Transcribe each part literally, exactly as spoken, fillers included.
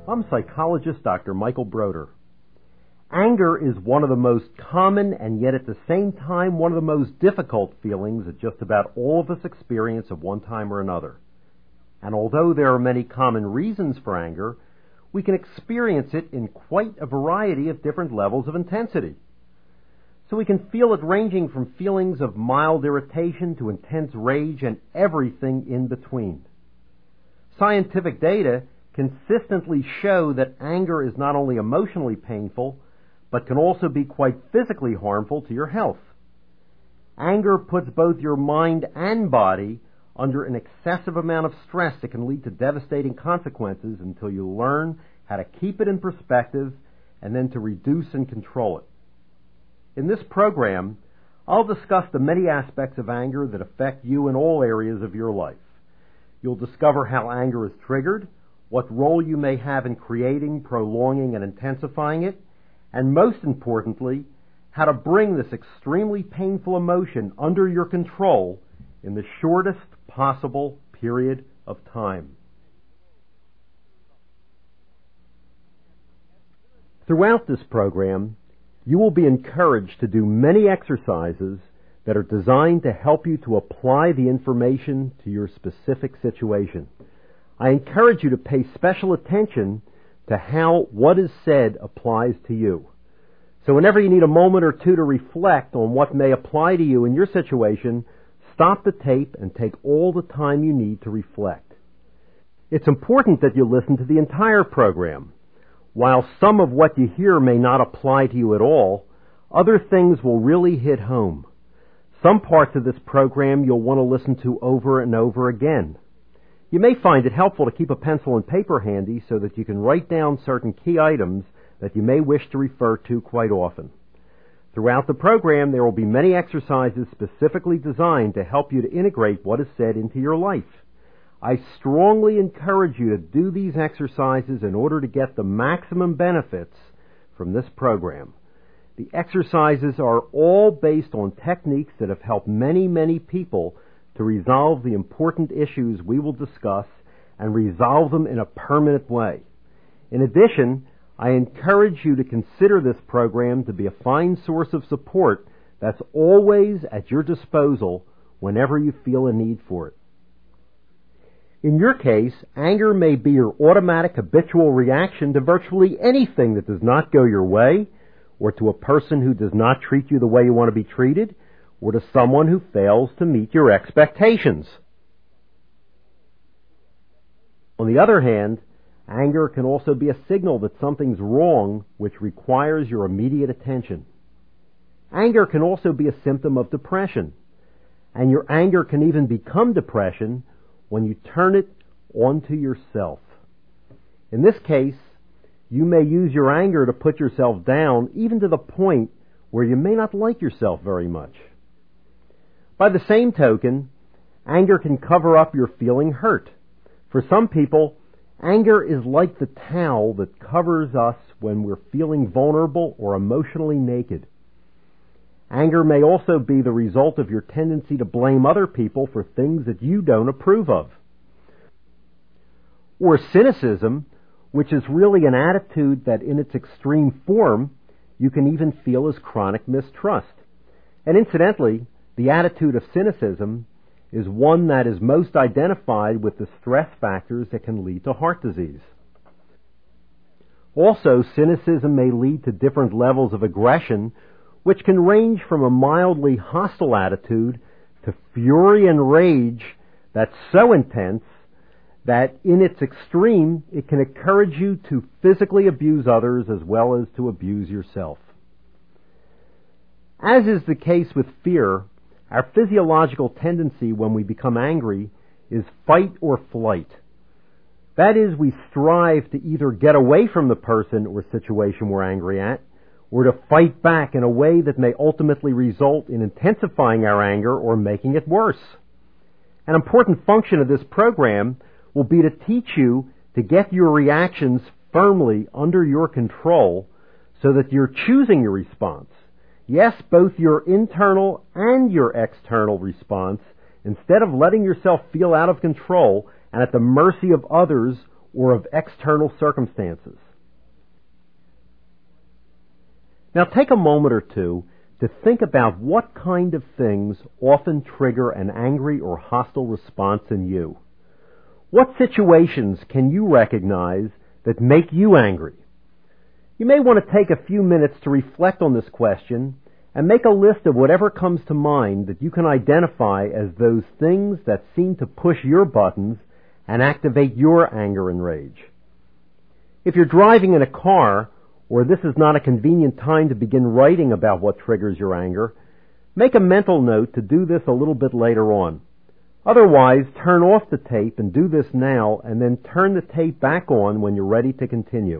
I'm psychologist Doctor Michael Broder. Anger is one of the most common and yet at the same time one of the most difficult feelings that just about all of us experience at one time or another. And although there are many common reasons for anger, we can experience it in quite a variety of different levels of intensity. So we can feel it ranging from feelings of mild irritation to intense rage and everything in between. Scientific data consistently show that anger is not only emotionally painful, but can also be quite physically harmful to your health. Anger puts both your mind and body under an excessive amount of stress that can lead to devastating consequences until you learn how to keep it in perspective and then to reduce and control it. In this program, I'll discuss the many aspects of anger that affect you in all areas of your life. You'll discover how anger is triggered, what role you may have in creating, prolonging, and intensifying it, and most importantly, how to bring this extremely painful emotion under your control in the shortest possible period of time. Throughout this program, you will be encouraged to do many exercises that are designed to help you to apply the information to your specific situation. I encourage you to pay special attention to how what is said applies to you. So whenever you need a moment or two to reflect on what may apply to you in your situation, stop the tape and take all the time you need to reflect. It's important that you listen to the entire program. While some of what you hear may not apply to you at all, other things will really hit home. Some parts of this program you'll want to listen to over and over again. You may find it helpful to keep a pencil and paper handy so that you can write down certain key items that you may wish to refer to quite often. Throughout the program, there will be many exercises specifically designed to help you to integrate what is said into your life. I strongly encourage you to do these exercises in order to get the maximum benefits from this program. The exercises are all based on techniques that have helped many, many people to resolve the important issues we will discuss and resolve them in a permanent way. In addition, I encourage you to consider this program to be a fine source of support that's always at your disposal whenever you feel a need for it. In your case, anger may be your automatic habitual reaction to virtually anything that does not go your way, or to a person who does not treat you the way you want to be treated, or to someone who fails to meet your expectations. On the other hand, anger can also be a signal that something's wrong which requires your immediate attention. Anger can also be a symptom of depression, and your anger can even become depression when you turn it onto yourself. In this case, you may use your anger to put yourself down, even to the point where you may not like yourself very much. By the same token, anger can cover up your feeling hurt. For some people, anger is like the towel that covers us when we're feeling vulnerable or emotionally naked. Anger may also be the result of your tendency to blame other people for things that you don't approve of. Or cynicism, which is really an attitude that in its extreme form you can even feel as chronic mistrust. And incidentally, the attitude of cynicism is one that is most identified with the stress factors that can lead to heart disease. Also, cynicism may lead to different levels of aggression, which can range from a mildly hostile attitude to fury and rage that's so intense that in its extreme it can encourage you to physically abuse others as well as to abuse yourself. As is the case with fear, our physiological tendency when we become angry is fight or flight. That is, we strive to either get away from the person or situation we're angry at, or to fight back in a way that may ultimately result in intensifying our anger or making it worse. An important function of this program will be to teach you to get your reactions firmly under your control so that you're choosing your response. Yes, both your internal and your external response, instead of letting yourself feel out of control and at the mercy of others or of external circumstances. Now take a moment or two to think about what kind of things often trigger an angry or hostile response in you. What situations can you recognize that make you angry? You may want to take a few minutes to reflect on this question and make a list of whatever comes to mind that you can identify as those things that seem to push your buttons and activate your anger and rage. If you're driving in a car, or this is not a convenient time to begin writing about what triggers your anger, make a mental note to do this a little bit later on. Otherwise, turn off the tape and do this now, and then turn the tape back on when you're ready to continue.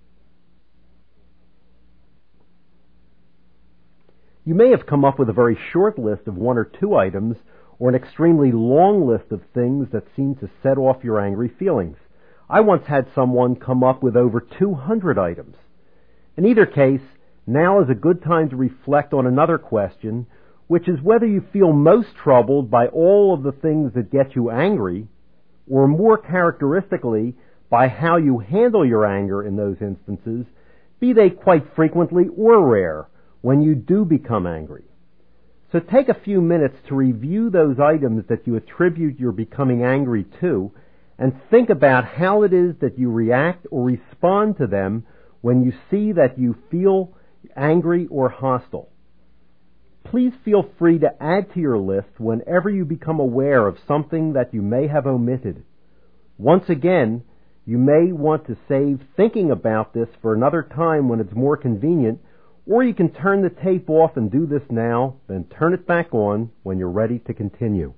You may have come up with a very short list of one or two items, or an extremely long list of things that seem to set off your angry feelings. I once had someone come up with over two hundred items. In either case, now is a good time to reflect on another question, which is whether you feel most troubled by all of the things that get you angry, or more characteristically, by how you handle your anger in those instances, be they quite frequently or rare, when you do become angry. So take a few minutes to review those items that you attribute your becoming angry to, and think about how it is that you react or respond to them when you see that you feel angry or hostile. Please feel free to add to your list whenever you become aware of something that you may have omitted. Once again, you may want to save thinking about this for another time when it's more convenient, or you can turn the tape off and do this now, then turn it back on when you're ready to continue.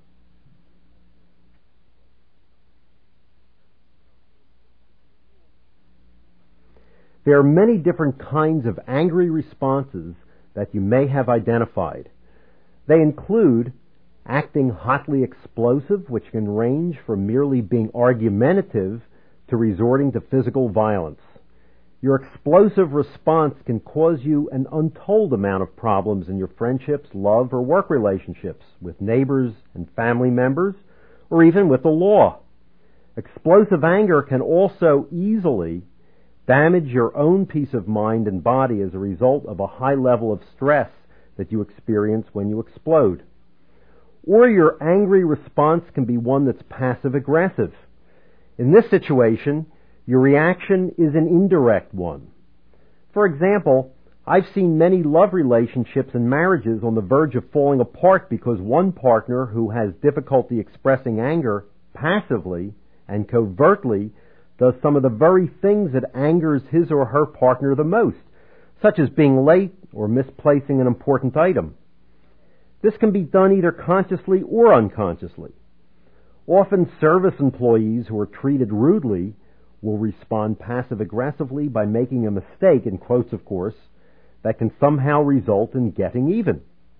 There are many different kinds of angry responses that you may have identified. They include acting hotly explosive, which can range from merely being argumentative to resorting to physical violence. Your explosive response can cause you an untold amount of problems in your friendships, love, or work relationships with neighbors and family members, or even with the law. Explosive anger can also easily damage your own peace of mind and body as a result of a high level of stress that you experience when you explode. Or your angry response can be one that's passive-aggressive. In this situation, your reaction is an indirect one. For example, I've seen many love relationships and marriages on the verge of falling apart because one partner who has difficulty expressing anger passively and covertly does some of the very things that angers his or her partner the most, such as being late or misplacing an important item. This can be done either consciously or unconsciously. Often service employees who are treated rudely will respond passive-aggressively by making a mistake, in quotes of course, that can somehow result in getting even.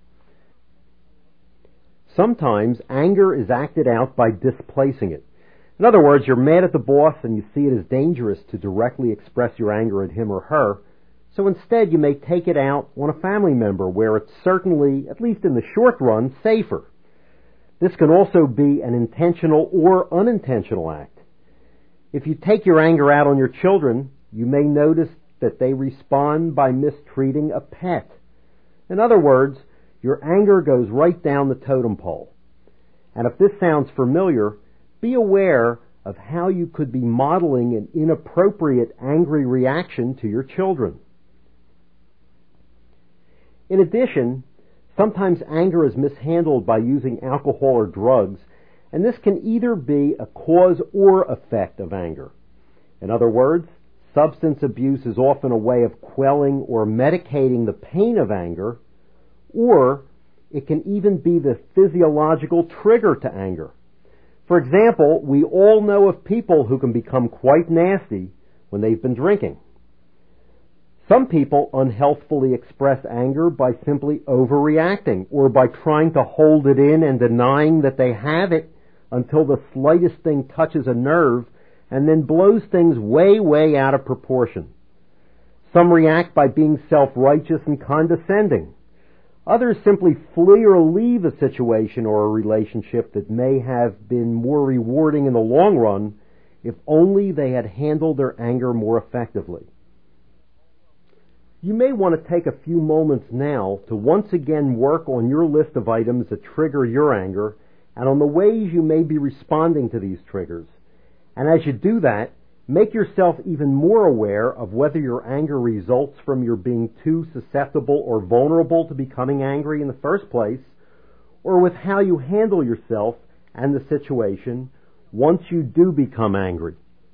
Sometimes anger is acted out by displacing it. In other words, you're mad at the boss and you see it as dangerous to directly express your anger at him or her, so instead you may take it out on a family member where it's certainly, at least in the short run, safer. This can also be an intentional or unintentional act. If you take your anger out on your children, you may notice that they respond by mistreating a pet. In other words, your anger goes right down the totem pole. And if this sounds familiar, be aware of how you could be modeling an inappropriate angry reaction to your children. In addition, sometimes anger is mishandled by using alcohol or drugs, and this can either be a cause or effect of anger. In other words, substance abuse is often a way of quelling or medicating the pain of anger, or it can even be the physiological trigger to anger. For example, we all know of people who can become quite nasty when they've been drinking. Some people unhealthfully express anger by simply overreacting or by trying to hold it in and denying that they have it until the slightest thing touches a nerve and then blows things way, way out of proportion. Some react by being self-righteous and condescending. Others simply flee or leave a situation or a relationship that may have been more rewarding in the long run if only they had handled their anger more effectively. You may want to take a few moments now to once again work on your list of items that trigger your anger and on the ways you may be responding to these triggers. And as you do that, make yourself even more aware of whether your anger results from your being too susceptible or vulnerable to becoming angry in the first place, or with how you handle yourself and the situation once you do become angry.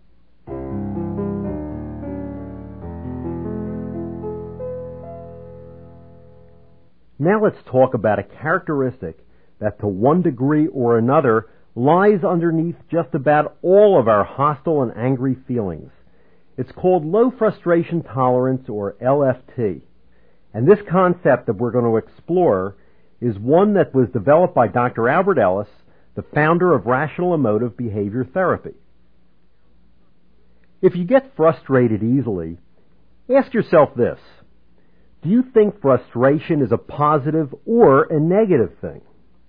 Now let's talk about a characteristic that to one degree or another lies underneath just about all of our hostile and angry feelings. It's called low frustration tolerance, or L F T. And this concept that we're going to explore is one that was developed by Doctor Albert Ellis, the founder of Rational Emotive Behavior Therapy. If you get frustrated easily, ask yourself this: do you think frustration is a positive or a negative thing?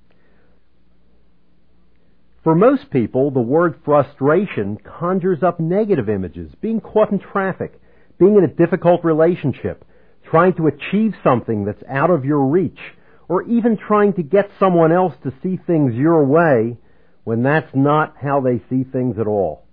For most people, the word frustration conjures up negative images: being caught in traffic, being in a difficult relationship, trying to achieve something that's out of your reach, or even trying to get someone else to see things your way when that's not how they see things at all.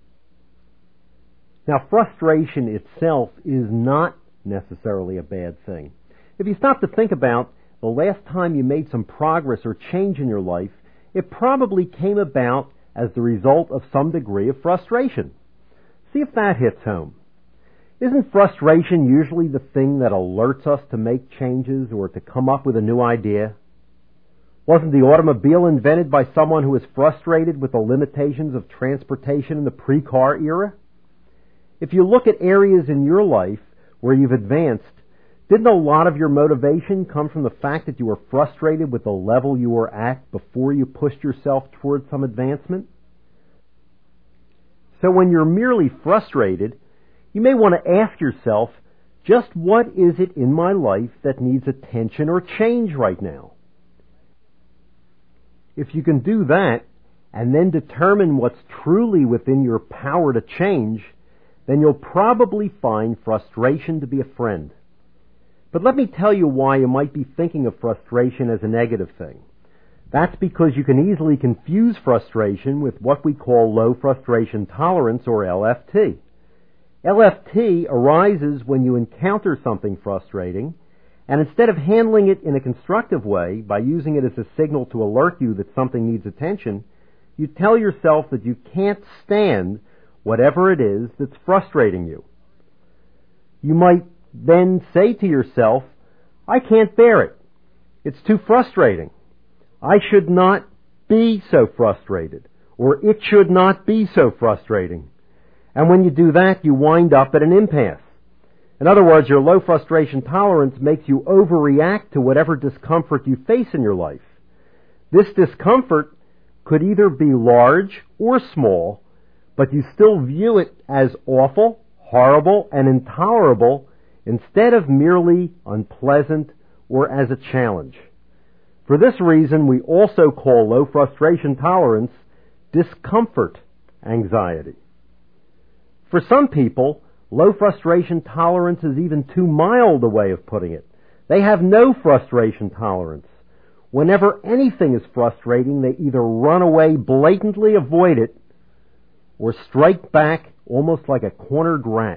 Now, frustration itself is not necessarily a bad thing. If you stop to think about the last time you made some progress or change in your life, it probably came about as the result of some degree of frustration. See if that hits home. Isn't frustration usually the thing that alerts us to make changes or to come up with a new idea? Wasn't the automobile invented by someone who was frustrated with the limitations of transportation in the pre-car era? If you look at areas in your life where you've advanced, didn't a lot of your motivation come from the fact that you were frustrated with the level you were at before you pushed yourself toward some advancement? So when you're merely frustrated, you may want to ask yourself, just what is it in my life that needs attention or change right now? If you can do that, and then determine what's truly within your power to change, then you'll probably find frustration to be a friend. But let me tell you why you might be thinking of frustration as a negative thing. That's because you can easily confuse frustration with what we call low frustration tolerance, or L F T. L F T arises when you encounter something frustrating, and instead of handling it in a constructive way by using it as a signal to alert you that something needs attention, you tell yourself that you can't stand whatever it is that's frustrating you. You might then say to yourself, I can't bear it. It's too frustrating. I should not be so frustrated, or it should not be so frustrating. And when you do that, you wind up at an impasse. In other words, your low frustration tolerance makes you overreact to whatever discomfort you face in your life. This discomfort could either be large or small, but you still view it as awful, horrible, and intolerable instead of merely unpleasant or as a challenge. For this reason, we also call low frustration tolerance discomfort anxiety. For some people, low frustration tolerance is even too mild a way of putting it. They have no frustration tolerance. Whenever anything is frustrating, they either run away, blatantly avoid it, or strike back almost like a cornered rat.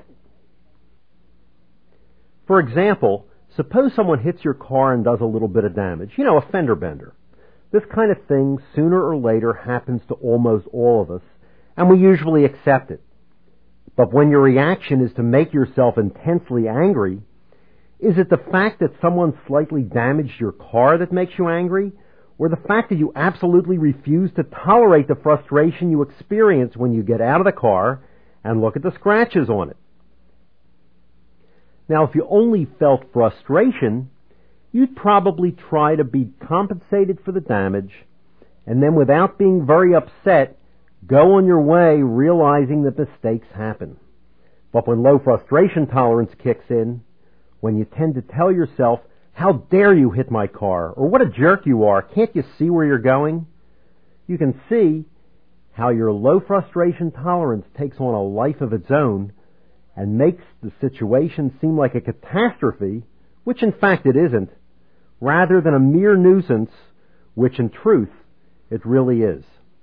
For example, suppose someone hits your car and does a little bit of damage. You know, a fender bender. This kind of thing, sooner or later, happens to almost all of us, and we usually accept it. But when your reaction is to make yourself intensely angry, is it the fact that someone slightly damaged your car that makes you angry, or the fact that you absolutely refuse to tolerate the frustration you experience when you get out of the car and look at the scratches on it? Now, if you only felt frustration, you'd probably try to be compensated for the damage, and then without being very upset, go on your way realizing that mistakes happen. But when low frustration tolerance kicks in, when you tend to tell yourself, how dare you hit my car, or what a jerk you are, can't you see where you're going? You can see how your low frustration tolerance takes on a life of its own and makes the situation seem like a catastrophe, which in fact it isn't, rather than a mere nuisance, which in truth it really is.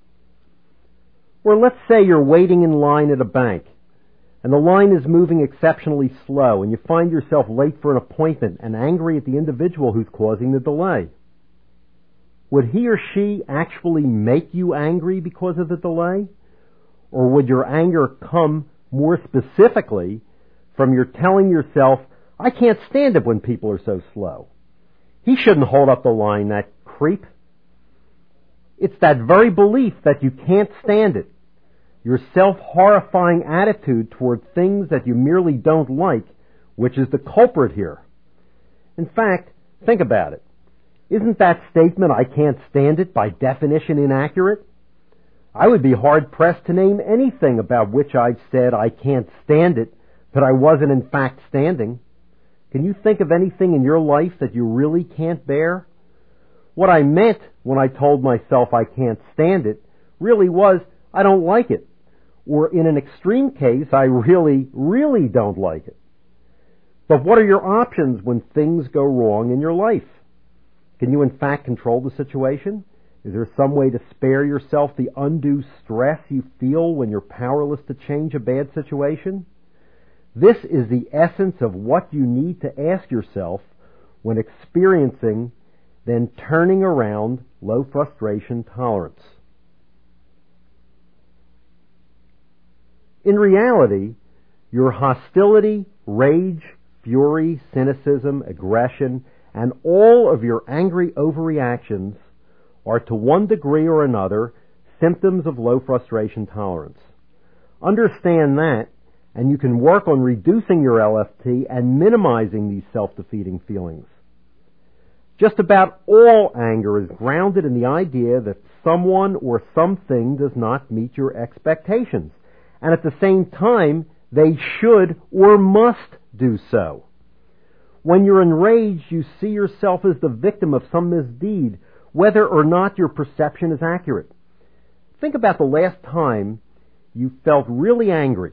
Or let's say you're waiting in line at a bank, and the line is moving exceptionally slow, and you find yourself late for an appointment and angry at the individual who's causing the delay. Would he or she actually make you angry because of the delay? Or would your anger come more specifically from your telling yourself, I can't stand it when people are so slow. He shouldn't hold up the line, that creep. It's that very belief that you can't stand it, your self-horrifying attitude toward things that you merely don't like, which is the culprit here. In fact, think about it. Isn't that statement, I can't stand it, by definition inaccurate? I would be hard-pressed to name anything about which I've said I can't stand it, that I wasn't in fact standing. Can you think of anything in your life that you really can't bear? What I meant when I told myself I can't stand it really was, I don't like it. Or in an extreme case, I really, really don't like it. But what are your options when things go wrong in your life? Can you in fact control the situation? Is there some way to spare yourself the undue stress you feel when you're powerless to change a bad situation? This is the essence of what you need to ask yourself when experiencing, then turning around low frustration tolerance. In reality, your hostility, rage, fury, cynicism, aggression, and all of your angry overreactions are to one degree or another symptoms of low frustration tolerance. Understand that, and you can work on reducing your L F T and minimizing these self-defeating feelings. Just about all anger is grounded in the idea that someone or something does not meet your expectations, and at the same time, they should or must do so. When you're enraged, you see yourself as the victim of some misdeed, whether or not your perception is accurate. Think about the last time you felt really angry.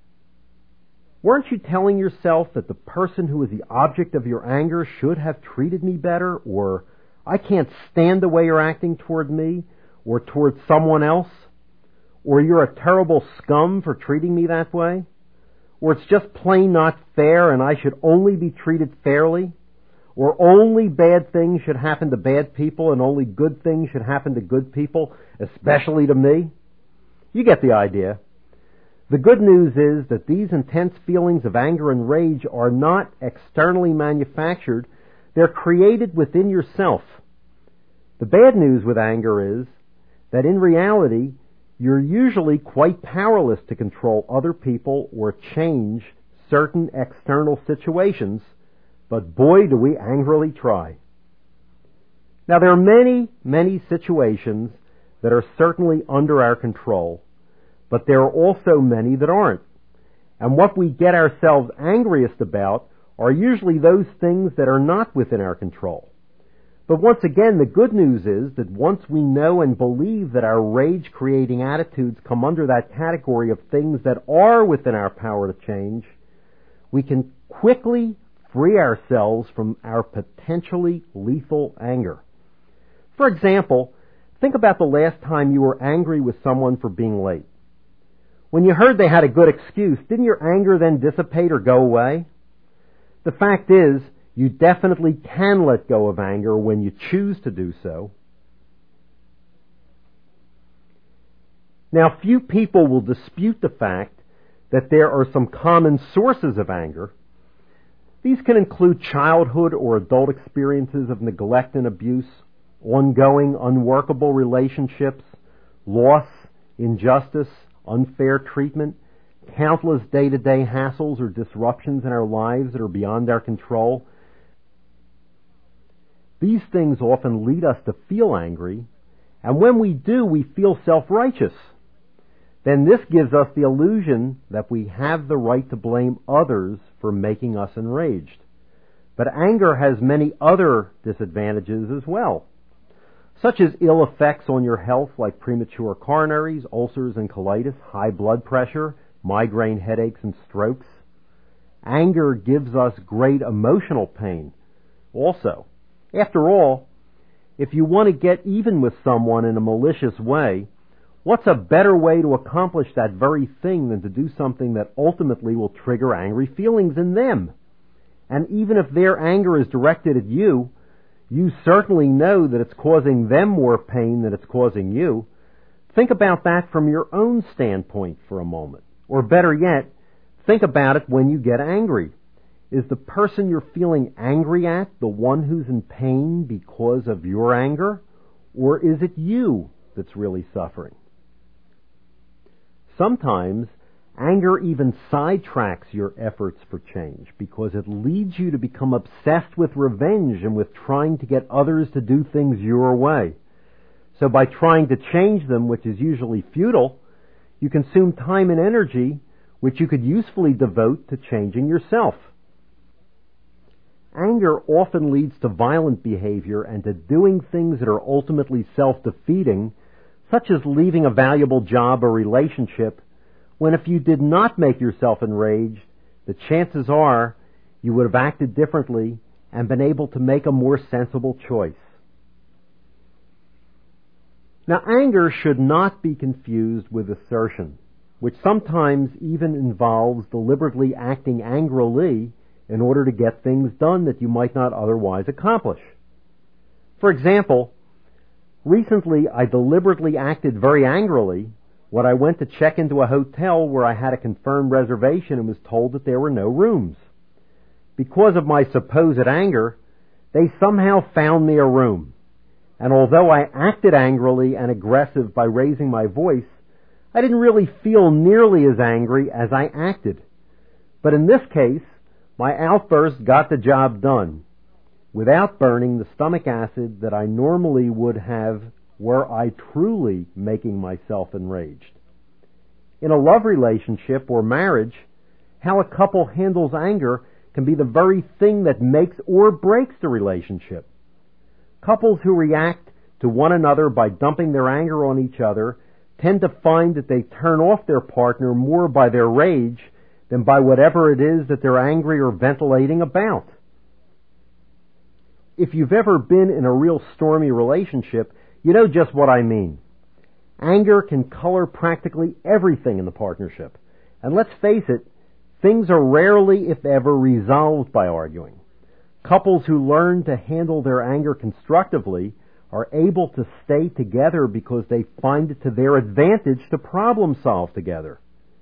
Weren't you telling yourself that the person who is the object of your anger should have treated me better, or I can't stand the way you're acting toward me, or toward someone else, or you're a terrible scum for treating me that way? Or it's just plain not fair and I should only be treated fairly? Or only bad things should happen to bad people and only good things should happen to good people, especially to me? You get the idea. The good news is that these intense feelings of anger and rage are not externally manufactured. They're created within yourself. The bad news with anger is that in reality, you're usually quite powerless to control other people or change certain external situations, but boy, do we angrily try. Now, there are many, many situations that are certainly under our control, but there are also many that aren't. And what we get ourselves angriest about are usually those things that are not within our control. But once again, the good news is that once we know and believe that our rage-creating attitudes come under that category of things that are within our power to change, we can quickly free ourselves from our potentially lethal anger. For example, think about the last time you were angry with someone for being late. When you heard they had a good excuse, didn't your anger then dissipate or go away? The fact is, you definitely can let go of anger when you choose to do so. Now, few people will dispute the fact that there are some common sources of anger. These can include childhood or adult experiences of neglect and abuse, ongoing unworkable relationships, loss, injustice, unfair treatment, countless day-to-day hassles or disruptions in our lives that are beyond our control. These things often lead us to feel angry, and when we do, we feel self-righteous. Then this gives us the illusion that we have the right to blame others for making us enraged. But anger has many other disadvantages as well. such as ill effects on your health like premature coronaries, ulcers and colitis, high blood pressure, migraine headaches and strokes. Anger gives us great emotional pain also. After all, if you want to get even with someone in a malicious way, what's a better way to accomplish that very thing than to do something that ultimately will trigger angry feelings in them? And even if their anger is directed at you, you certainly know that it's causing them more pain than it's causing you. Think about that from your own standpoint for a moment. Or better yet, think about it when you get angry. Is the person you're feeling angry at the one who's in pain because of your anger? Or is it you that's really suffering? Sometimes anger even sidetracks your efforts for change because it leads you to become obsessed with revenge and with trying to get others to do things your way. So by trying to change them, which is usually futile, you consume time and energy which you could usefully devote to changing yourself. Anger often leads to violent behavior and to doing things that are ultimately self-defeating, such as leaving a valuable job or relationship, when if you did not make yourself enraged, the chances are you would have acted differently and been able to make a more sensible choice. Now, anger should not be confused with assertion, which sometimes even involves deliberately acting angrily in order to get things done that you might not otherwise accomplish. For example, recently I deliberately acted very angrily when I went to check into a hotel where I had a confirmed reservation and was told that there were no rooms. Because of my supposed anger, they somehow found me a room. And although I acted angrily and aggressive by raising my voice, I didn't really feel nearly as angry as I acted. But in this case, my outburst got the job done without burning the stomach acid that I normally would have were I truly making myself enraged. In a love relationship or marriage, how a couple handles anger can be the very thing that makes or breaks the relationship. Couples who react to one another by dumping their anger on each other tend to find that they turn off their partner more by their rage than by whatever it is that they're angry or ventilating about. If you've ever been in a real stormy relationship, you know just what I mean. Anger can color practically everything in the partnership. And let's face it, things are rarely, if ever, resolved by arguing. Couples who learn to handle their anger constructively are able to stay together because they find it to their advantage to problem solve together.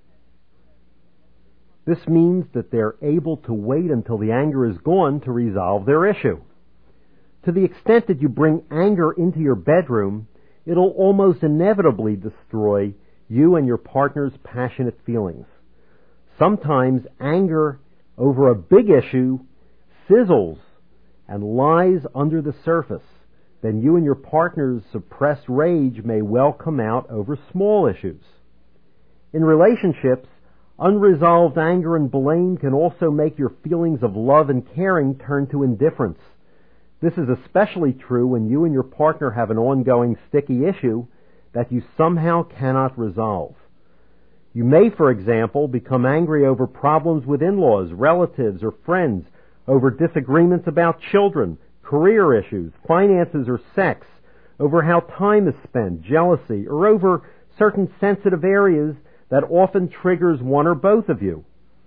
This means that they're able to wait until the anger is gone to resolve their issue. To the extent that you bring anger into your bedroom, it'll almost inevitably destroy you and your partner's passionate feelings. Sometimes anger over a big issue sizzles and lies under the surface. Then you and your partner's suppressed rage may well come out over small issues. In relationships, unresolved anger and blame can also make your feelings of love and caring turn to indifference. This is especially true when you and your partner have an ongoing sticky issue that you somehow cannot resolve. You may, for example, become angry over problems with in-laws, relatives, or friends, over disagreements about children, career issues, finances, or sex, over how time is spent, jealousy, or over certain sensitive areas that often triggers one or both of you.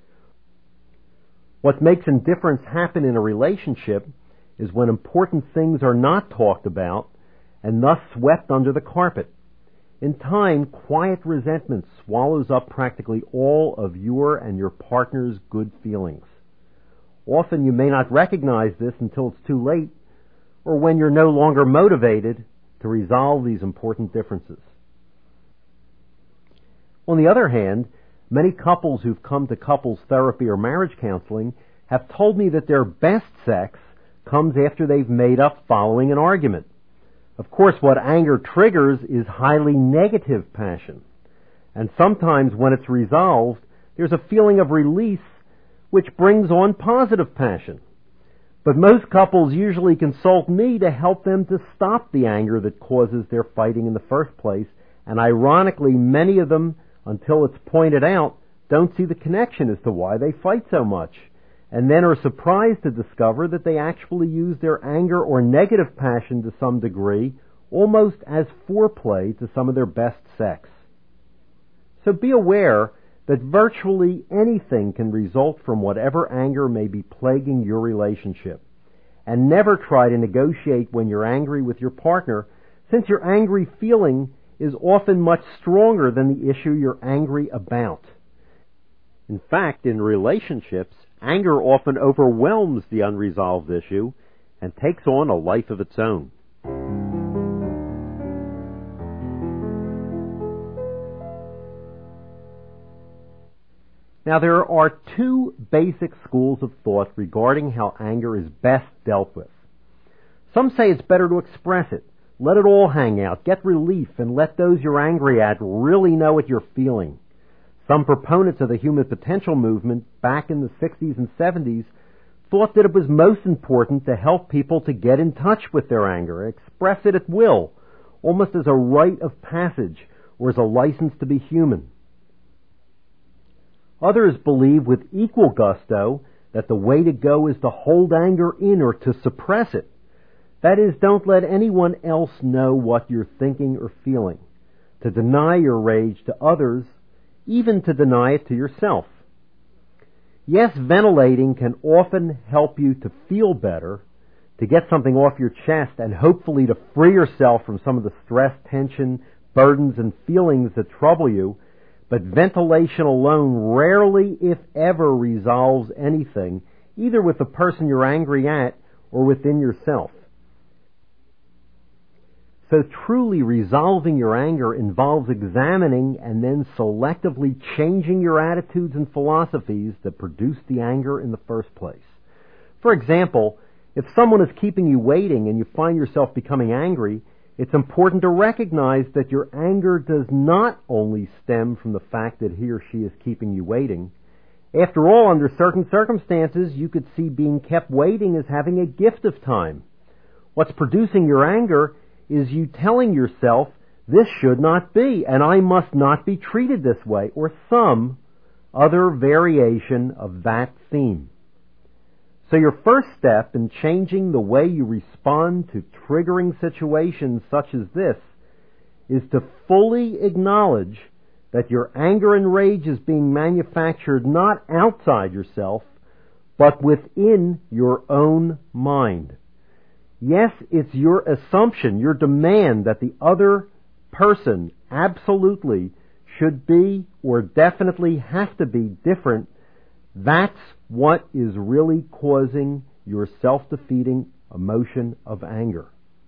What makes indifference happen in a relationship is when important things are not talked about and thus swept under the carpet. In time, quiet resentment swallows up practically all of your and your partner's good feelings. Often you may not recognize this until it's too late, or when you're no longer motivated to resolve these important differences. On the other hand, many couples who've come to couples therapy or marriage counseling have told me that their best sex comes after they've made up following an argument. Of course, what anger triggers is highly negative passion. And sometimes when it's resolved, there's a feeling of release which brings on positive passion. But most couples usually consult me to help them to stop the anger that causes their fighting in the first place, and ironically, many of them, until it's pointed out, don't see the connection as to why they fight so much, and then are surprised to discover that they actually use their anger or negative passion to some degree almost as foreplay to some of their best sex. So be aware that virtually anything can result from whatever anger may be plaguing your relationship. And never try to negotiate when you're angry with your partner, since your angry feeling is often much stronger than the issue you're angry about. In fact, in relationships, anger often overwhelms the unresolved issue and takes on a life of its own. Now, there are two basic schools of thought regarding how anger is best dealt with. Some say it's better to express it. Let it all hang out. Get relief and let those you're angry at really know what you're feeling. Some proponents of the human potential movement back in the sixties and seventies thought that it was most important to help people to get in touch with their anger, express it at will, almost as a rite of passage or as a license to be human. Others believe with equal gusto that the way to go is to hold anger in or to suppress it. That is, don't let anyone else know what you're thinking or feeling. To deny your rage to others, even to deny it to yourself. Yes, ventilating can often help you to feel better, to get something off your chest, and hopefully to free yourself from some of the stress, tension, burdens, and feelings that trouble you. But ventilation alone rarely, if ever, resolves anything, either with the person you're angry at or within yourself. So truly resolving your anger involves examining and then selectively changing your attitudes and philosophies that produce the anger in the first place. For example, if someone is keeping you waiting and you find yourself becoming angry, it's important to recognize that your anger does not only stem from the fact that he or she is keeping you waiting. After all, under certain circumstances, you could see being kept waiting as having a gift of time. What's producing your anger is you telling yourself, this should not be, and I must not be treated this way, or some other variation of that theme. So your first step in changing the way you respond to triggering situations such as this is to fully acknowledge that your anger and rage is being manufactured not outside yourself, but within your own mind. Yes, it's your assumption, your demand that the other person absolutely should be or definitely have to be different. That's what is really causing your self-defeating emotion of anger.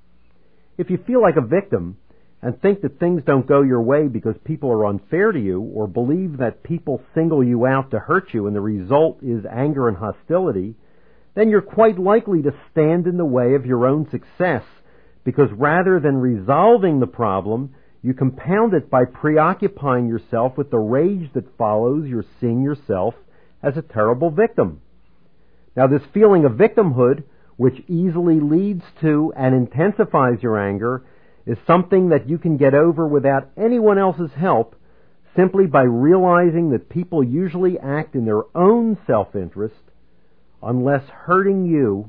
If you feel like a victim and think that things don't go your way because people are unfair to you, or believe that people single you out to hurt you and the result is anger and hostility, then you're quite likely to stand in the way of your own success, because rather than resolving the problem, you compound it by preoccupying yourself with the rage that follows your seeing yourself as a terrible victim. Now, this feeling of victimhood, which easily leads to and intensifies your anger, is something that you can get over without anyone else's help, simply by realizing that people usually act in their own self-interest, unless hurting you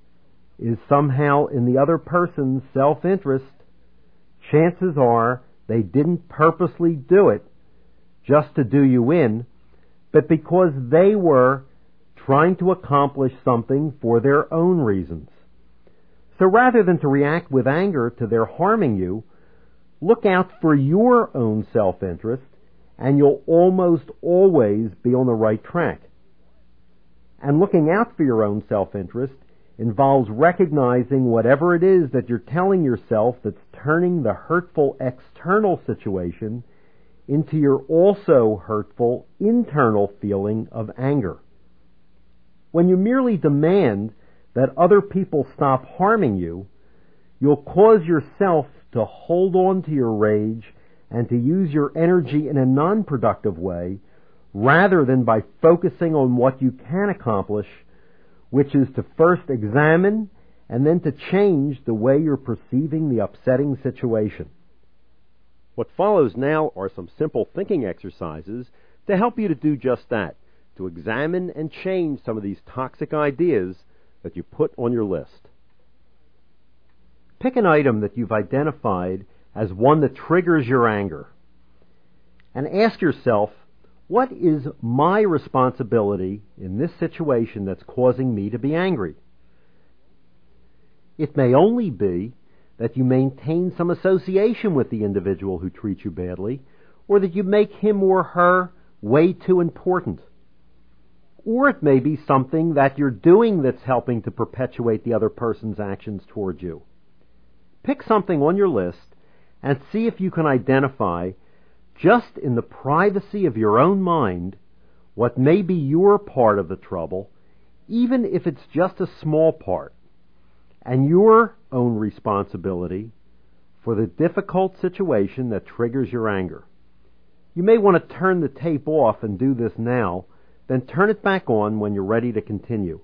is somehow in the other person's self-interest. Chances are they didn't purposely do it just to do you in, but because they were trying to accomplish something for their own reasons. So rather than to react with anger to their harming you, look out for your own self-interest, and you'll almost always be on the right track. And looking out for your own self-interest involves recognizing whatever it is that you're telling yourself that's turning the hurtful external situation into your also hurtful internal feeling of anger. When you merely demand that other people stop harming you, you'll cause yourself to hold on to your rage and to use your energy in a non-productive way, rather than by focusing on what you can accomplish, which is to first examine and then to change the way you're perceiving the upsetting situation. What follows now are some simple thinking exercises to help you to do just that, to examine and change some of these toxic ideas that you put on your list. Pick an item that you've identified as one that triggers your anger, and ask yourself, what is my responsibility in this situation that's causing me to be angry? It may only be that you maintain some association with the individual who treats you badly, or that you make him or her way too important. Or it may be something that you're doing that's helping to perpetuate the other person's actions towards you. Pick something on your list and see if you can identify, just in the privacy of your own mind, what may be your part of the trouble, even if it's just a small part, and your own responsibility for the difficult situation that triggers your anger. You may want to turn the tape off and do this now, then turn it back on when you're ready to continue.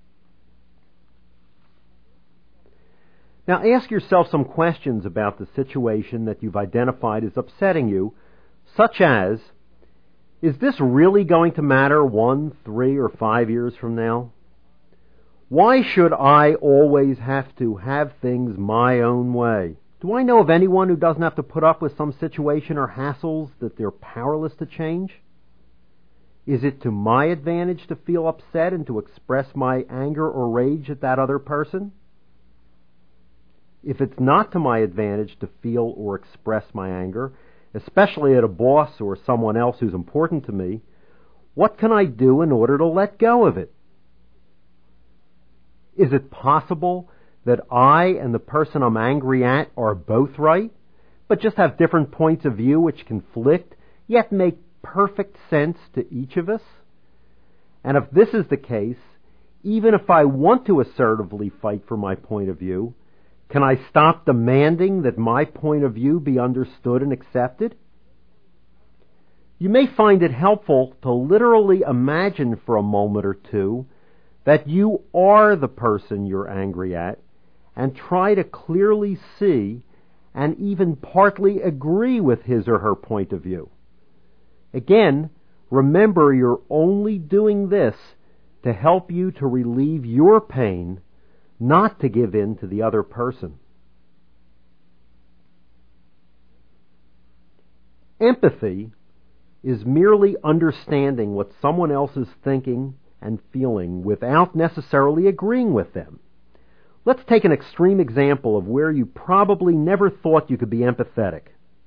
Now ask yourself some questions about the situation that you've identified as upsetting you, such as, is this really going to matter one, three, or five years from now? Why should I always have to have things my own way? Do I know of anyone who doesn't have to put up with some situation or hassles that they're powerless to change? Is it to my advantage to feel upset and to express my anger or rage at that other person? If it's not to my advantage to feel or express my anger, especially at a boss or someone else who's important to me, what can I do in order to let go of it? Is it possible that I and the person I'm angry at are both right, but just have different points of view which conflict, yet make perfect sense to each of us? And if this is the case, even if I want to assertively fight for my point of view, can I stop demanding that my point of view be understood and accepted? You may find it helpful to literally imagine for a moment or two that you are the person you're angry at, and try to clearly see and even partly agree with his or her point of view. Again, remember you're only doing this to help you to relieve your pain, not to give in to the other person. Empathy is merely understanding what someone else is thinking and feeling without necessarily agreeing with them. Let's take an extreme example of where you probably never thought you could be empathetic.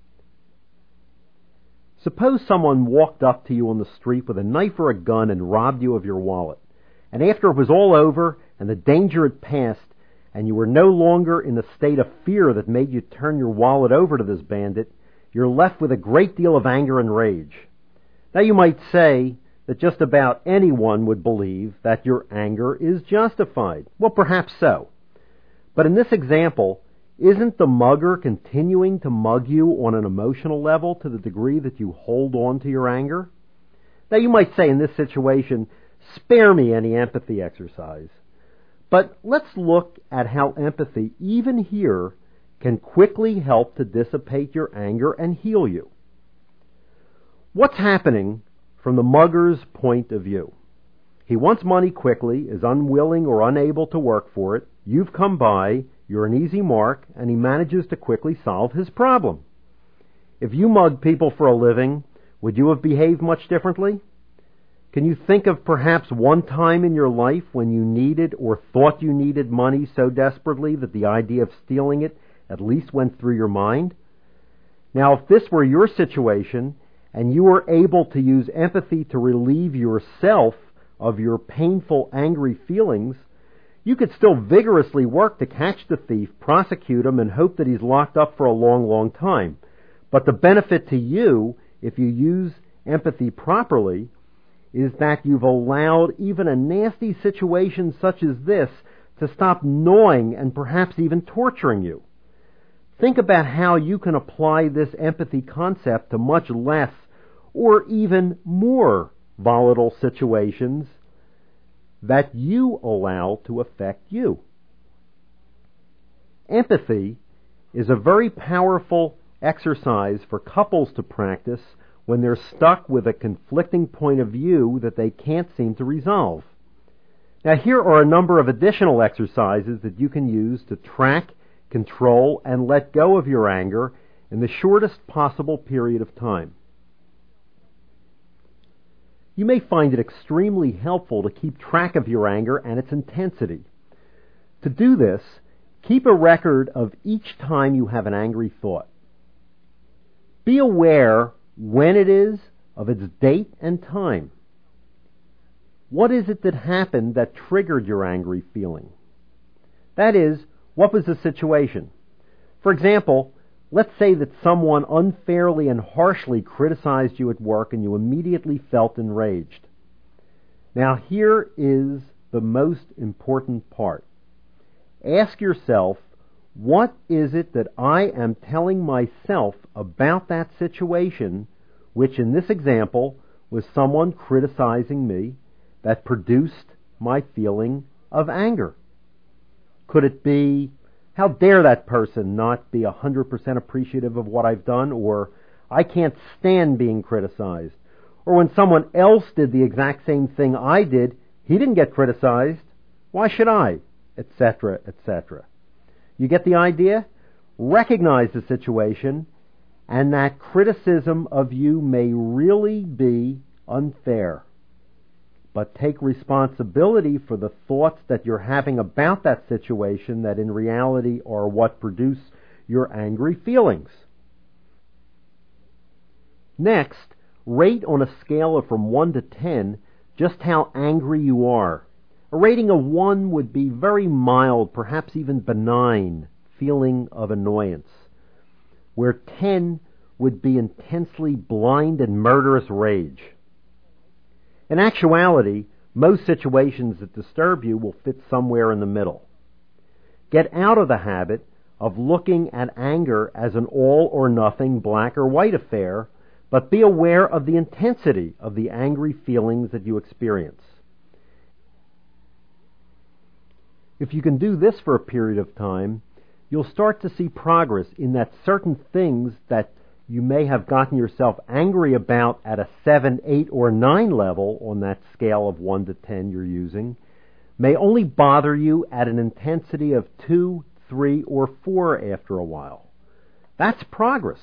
Suppose someone walked up to you on the street with a knife or a gun and robbed you of your wallet. And after it was all over and the danger had passed and you were no longer in the state of fear that made you turn your wallet over to this bandit, you're left with a great deal of anger and rage. Now you might say that just about anyone would believe that your anger is justified. Well, perhaps so. But in this example, isn't the mugger continuing to mug you on an emotional level to the degree that you hold on to your anger? Now you might say in this situation, spare me any empathy exercise. But let's look at how empathy, even here, can quickly help to dissipate your anger and heal you. What's happening from the mugger's point of view? He wants money quickly, is unwilling or unable to work for it. You've come by, you're an easy mark, and he manages to quickly solve his problem. If you mugged people for a living, would you have behaved much differently? Can you think of perhaps one time in your life when you needed or thought you needed money so desperately that the idea of stealing it at least went through your mind? Now, if this were your situation, and you were able to use empathy to relieve yourself of your painful, angry feelings, you could still vigorously work to catch the thief, prosecute him, and hope that he's locked up for a long, long time. But the benefit to you, if you use empathy properly, is that you've allowed even a nasty situation such as this to stop gnawing and perhaps even torturing you. Think about how you can apply this empathy concept to much less or even more volatile situations that you allow to affect you. Empathy is a very powerful exercise for couples to practice when they're stuck with a conflicting point of view that they can't seem to resolve. Now, here are a number of additional exercises that you can use to track, control, and let go of your anger in the shortest possible period of time. You may find it extremely helpful to keep track of your anger and its intensity. To do this, keep a record of each time you have an angry thought. Be aware when it is, of its date and time. What is it that happened that triggered your angry feeling? That is, what was the situation? For example, let's say that someone unfairly and harshly criticized you at work and you immediately felt enraged. Now, here is the most important part. Ask yourself, what is it that I am telling myself about that situation, which in this example was someone criticizing me, that produced my feeling of anger? Could it be, how dare that person not be one hundred percent appreciative of what I've done, or I can't stand being criticized, or when someone else did the exact same thing I did, he didn't get criticized, why should I, et cetera, et cetera. You get the idea? Recognize the situation, and that criticism of you may really be unfair. But take responsibility for the thoughts that you're having about that situation that in reality are what produce your angry feelings. Next, rate on a scale of from one to ten just how angry you are. A rating of one would be very mild, perhaps even benign, feeling of annoyance, where ten would be intensely blind and murderous rage. In actuality, most situations that disturb you will fit somewhere in the middle. Get out of the habit of looking at anger as an all-or-nothing black or white affair, but be aware of the intensity of the angry feelings that you experience. If you can do this for a period of time, you'll start to see progress in that certain things that you may have gotten yourself angry about at a seven, eight, or nine level on that scale of one to ten you're using, may only bother you at an intensity of two, three, or four after a while. That's progress.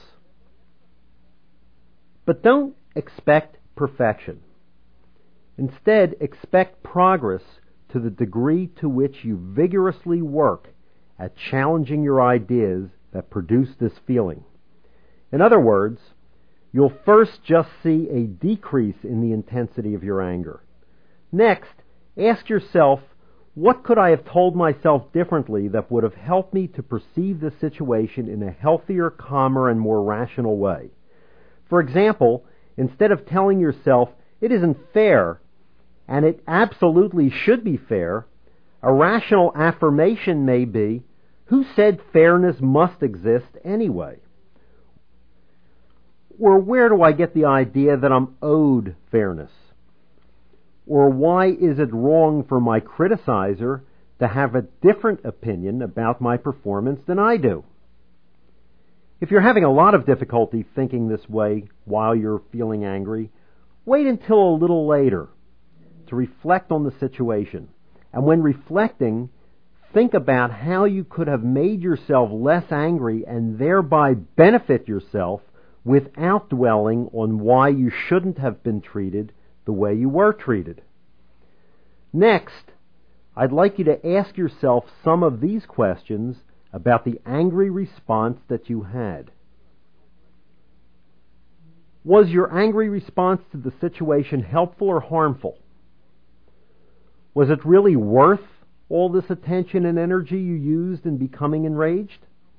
But don't expect perfection. Instead, expect progress to the degree to which you vigorously work at challenging your ideas that produce this feeling. In other words, you'll first just see a decrease in the intensity of your anger. Next, ask yourself, what could I have told myself differently that would have helped me to perceive the situation in a healthier, calmer, and more rational way? For example, instead of telling yourself, it isn't fair, and it absolutely should be fair, a rational affirmation may be, who said fairness must exist anyway? Or where do I get the idea that I'm owed fairness? Or why is it wrong for my criticizer to have a different opinion about my performance than I do? If you're having a lot of difficulty thinking this way while you're feeling angry, wait until a little later to reflect on the situation. And when reflecting, think about how you could have made yourself less angry and thereby benefit yourself without dwelling on why you shouldn't have been treated the way you were treated. Next, I'd like you to ask yourself some of these questions about the angry response that you had. Was your angry response to the situation helpful or harmful? Was it really worth all this attention and energy you used in becoming enraged?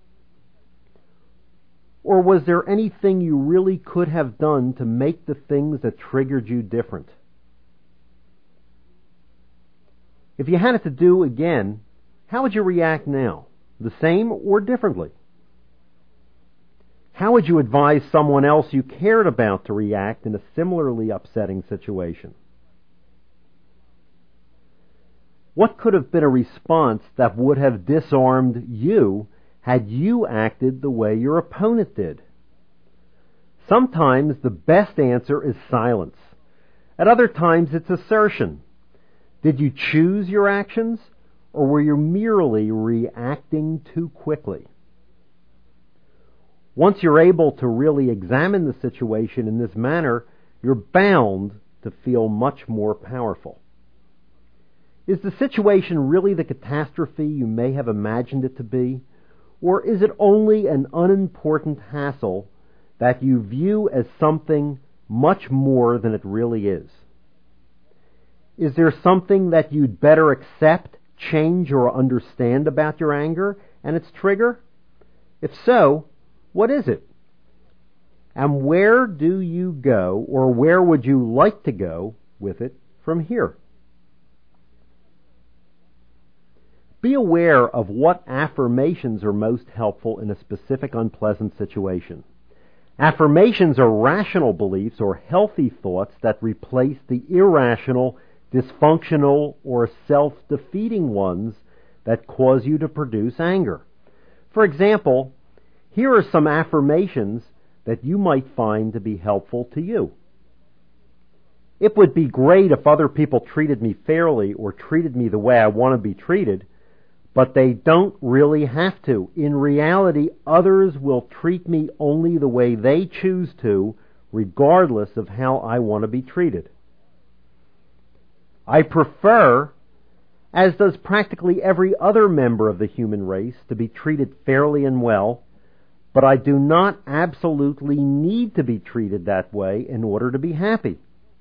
Or was there anything you really could have done to make the things that triggered you different? If you had it to do again, how would you react now? The same or differently? How would you advise someone else you cared about to react in a similarly upsetting situation? What could have been a response that would have disarmed you had you acted the way your opponent did? Sometimes the best answer is silence. At other times it's assertion. Did you choose your actions, or were you merely reacting too quickly? Once you're able to really examine the situation in this manner, you're bound to feel much more powerful. Is the situation really the catastrophe you may have imagined it to be, or is it only an unimportant hassle that you view as something much more than it really is? Is there something that you'd better accept, change, or understand about your anger and its trigger? If so, what is it? And where do you go, or where would you like to go with it from here? Be aware of what affirmations are most helpful in a specific unpleasant situation. Affirmations are rational beliefs or healthy thoughts that replace the irrational, dysfunctional, or self-defeating ones that cause you to produce anger. For example, here are some affirmations that you might find to be helpful to you. It would be great if other people treated me fairly or treated me the way I want to be treated, but they don't really have to. In reality, others will treat me only the way they choose to, regardless of how I want to be treated. I prefer, as does practically every other member of the human race, to be treated fairly and well, but I do not absolutely need to be treated that way in order to be happy.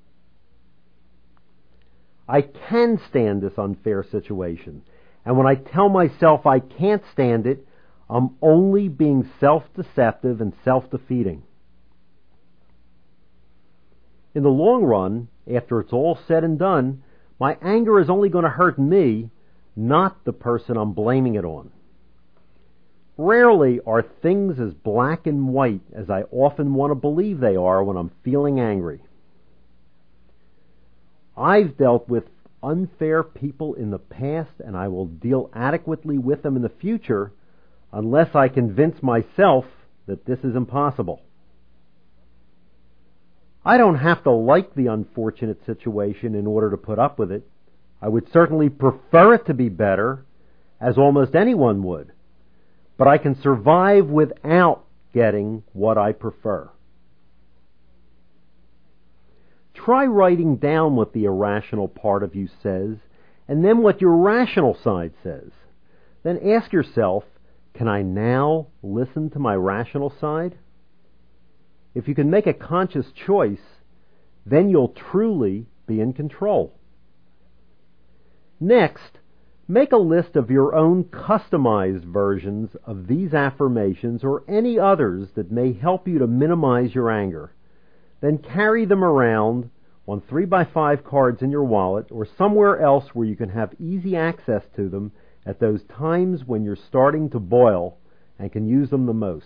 I can stand this unfair situation, and when I tell myself I can't stand it, I'm only being self-deceptive and self-defeating. In the long run, after it's all said and done, my anger is only going to hurt me, not the person I'm blaming it on. Rarely are things as black and white as I often want to believe they are when I'm feeling angry. I've dealt with unfair people in the past, and I will deal adequately with them in the future unless I convince myself that this is impossible. I don't have to like the unfortunate situation in order to put up with it. I would certainly prefer it to be better, as almost anyone would. But I can survive without getting what I prefer. Try writing down what the irrational part of you says, and then what your rational side says. Then ask yourself, can I now listen to my rational side? If you can make a conscious choice, then you'll truly be in control. Next, make a list of your own customized versions of these affirmations or any others that may help you to minimize your anger. Then carry them around on three by five cards in your wallet or somewhere else where you can have easy access to them at those times when you're starting to boil and can use them the most.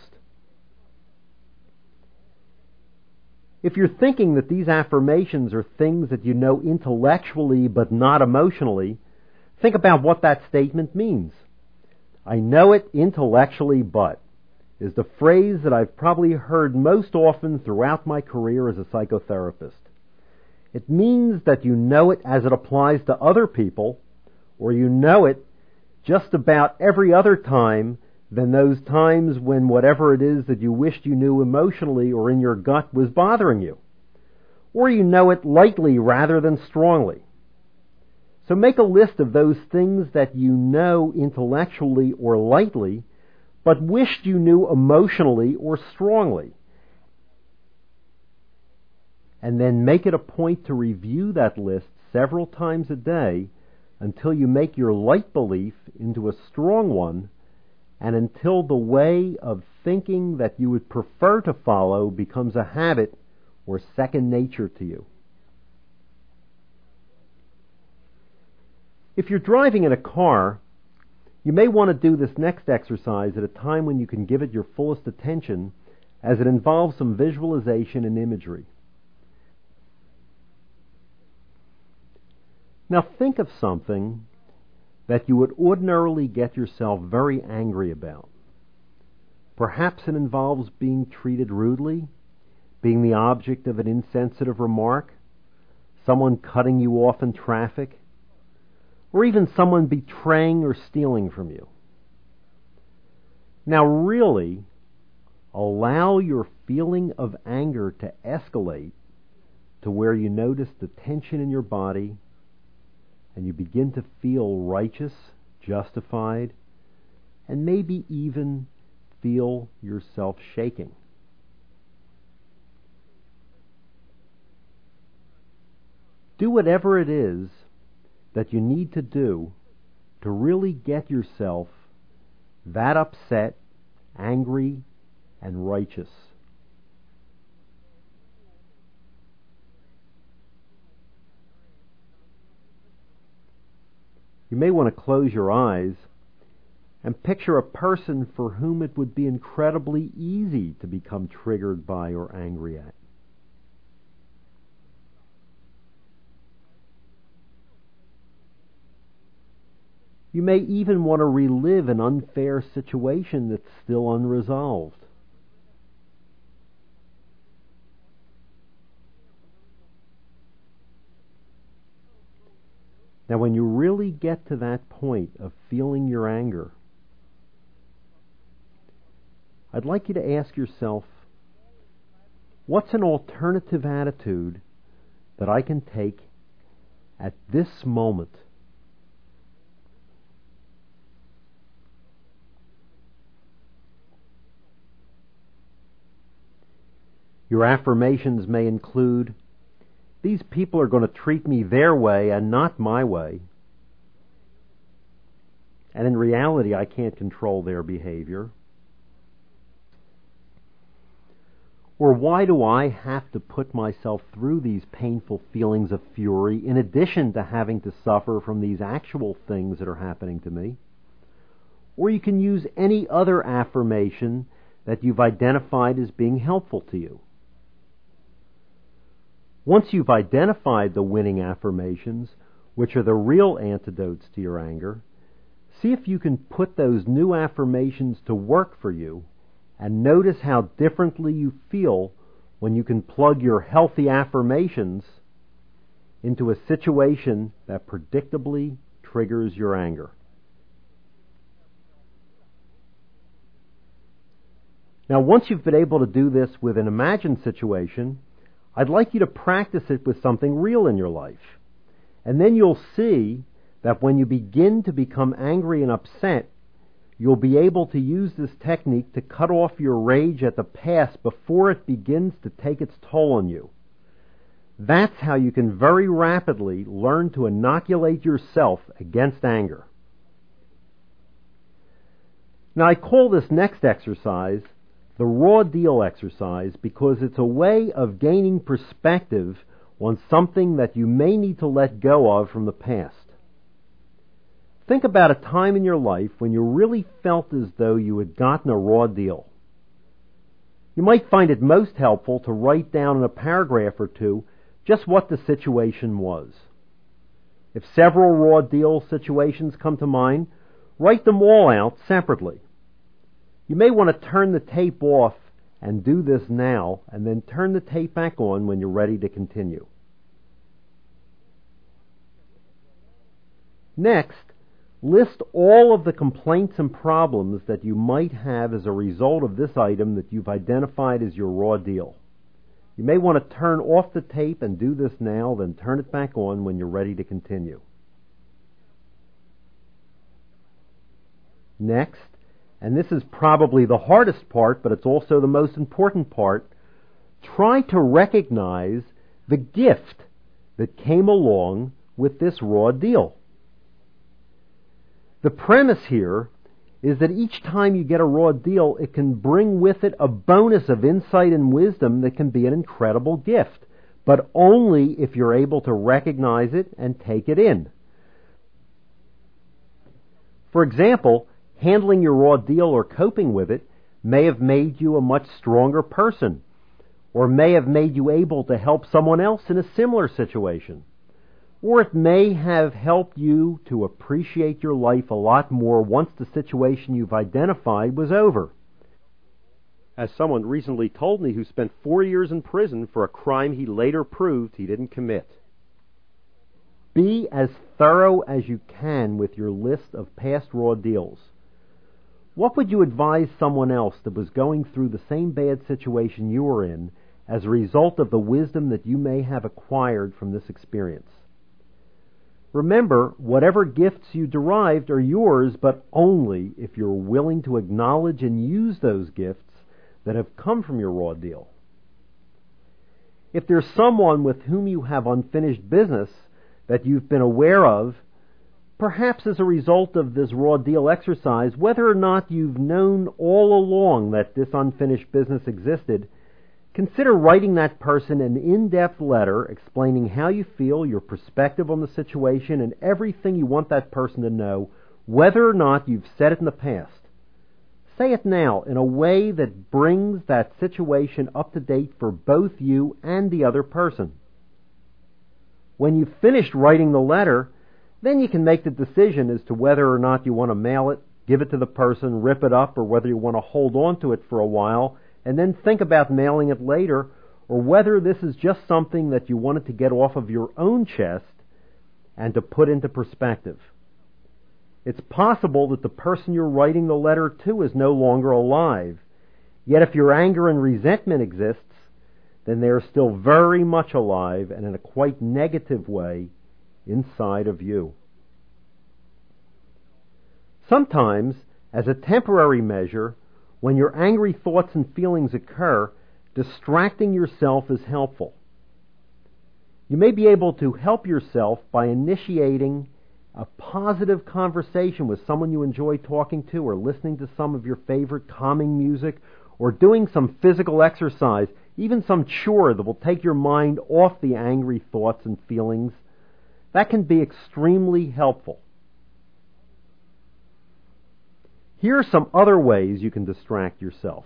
If you're thinking that these affirmations are things that you know intellectually but not emotionally, think about what that statement means. I know it intellectually, but is the phrase that I've probably heard most often throughout my career as a psychotherapist. It means that you know it as it applies to other people, or you know it just about every other time than those times when whatever it is that you wished you knew emotionally or in your gut was bothering you. Or you know it lightly rather than strongly. So make a list of those things that you know intellectually or lightly, but wished you knew emotionally or strongly. And then make it a point to review that list several times a day until you make your light belief into a strong one, and until the way of thinking that you would prefer to follow becomes a habit or second nature to you. If you're driving in a car, you may want to do this next exercise at a time when you can give it your fullest attention, as it involves some visualization and imagery. Now think of something that you would ordinarily get yourself very angry about. Perhaps it involves being treated rudely, being the object of an insensitive remark, someone cutting you off in traffic, or even someone betraying or stealing from you. Now really, allow your feeling of anger to escalate to where you notice the tension in your body and you begin to feel righteous, justified, and maybe even feel yourself shaking. Do whatever it is that you need to do to really get yourself that upset, angry, and righteous. You may want to close your eyes and picture a person for whom it would be incredibly easy to become triggered by or angry at. You may even want to relive an unfair situation that's still unresolved. Now, when you really get to that point of feeling your anger, I'd like you to ask yourself, what's an alternative attitude that I can take at this moment? Your affirmations may include, these people are going to treat me their way and not my way. And in reality, I can't control their behavior. Or why do I have to put myself through these painful feelings of fury in addition to having to suffer from these actual things that are happening to me? Or you can use any other affirmation that you've identified as being helpful to you. Once you've identified the winning affirmations, which are the real antidotes to your anger, see if you can put those new affirmations to work for you and notice how differently you feel when you can plug your healthy affirmations into a situation that predictably triggers your anger. Now, once you've been able to do this with an imagined situation, I'd like you to practice it with something real in your life. And then you'll see that when you begin to become angry and upset, you'll be able to use this technique to cut off your rage at the past before it begins to take its toll on you. That's how you can very rapidly learn to inoculate yourself against anger. Now, I call this next exercise the raw deal exercise because it's a way of gaining perspective on something that you may need to let go of from the past. Think about a time in your life when you really felt as though you had gotten a raw deal. You might find it most helpful to write down in a paragraph or two just what the situation was. If several raw deal situations come to mind, write them all out separately. You may want to turn the tape off and do this now, and then turn the tape back on when you're ready to continue. Next, list all of the complaints and problems that you might have as a result of this item that you've identified as your raw deal. You may want to turn off the tape and do this now, then turn it back on when you're ready to continue. Next, and this is probably the hardest part, but it's also the most important part, try to recognize the gift that came along with this raw deal. The premise here is that each time you get a raw deal, it can bring with it a bonus of insight and wisdom that can be an incredible gift, but only if you're able to recognize it and take it in. For example, handling your raw deal or coping with it may have made you a much stronger person, or may have made you able to help someone else in a similar situation. Or it may have helped you to appreciate your life a lot more once the situation you've identified was over. As someone recently told me who spent four years in prison for a crime he later proved he didn't commit. Be as thorough as you can with your list of past raw deals. What would you advise someone else that was going through the same bad situation you were in as a result of the wisdom that you may have acquired from this experience? Remember, whatever gifts you derived are yours, but only if you're willing to acknowledge and use those gifts that have come from your raw deal. If there's someone with whom you have unfinished business that you've been aware of, perhaps as a result of this raw deal exercise, whether or not you've known all along that this unfinished business existed, consider writing that person an in-depth letter explaining how you feel, your perspective on the situation, and everything you want that person to know, whether or not you've said it in the past. Say it now in a way that brings that situation up to date for both you and the other person. When you've finished writing the letter, then you can make the decision as to whether or not you want to mail it, give it to the person, rip it up, or whether you want to hold on to it for a while and then think about mailing it later, or whether this is just something that you wanted to get off of your own chest and to put into perspective. It's possible that the person you're writing the letter to is no longer alive, yet if your anger and resentment exists, then they are still very much alive and in a quite negative way inside of you. Sometimes, as a temporary measure, when your angry thoughts and feelings occur, distracting yourself is helpful. You may be able to help yourself by initiating a positive conversation with someone you enjoy talking to, or listening to some of your favorite calming music, or doing some physical exercise, even some chore that will take your mind off the angry thoughts and feelings. That can be extremely helpful. Here are some other ways you can distract yourself.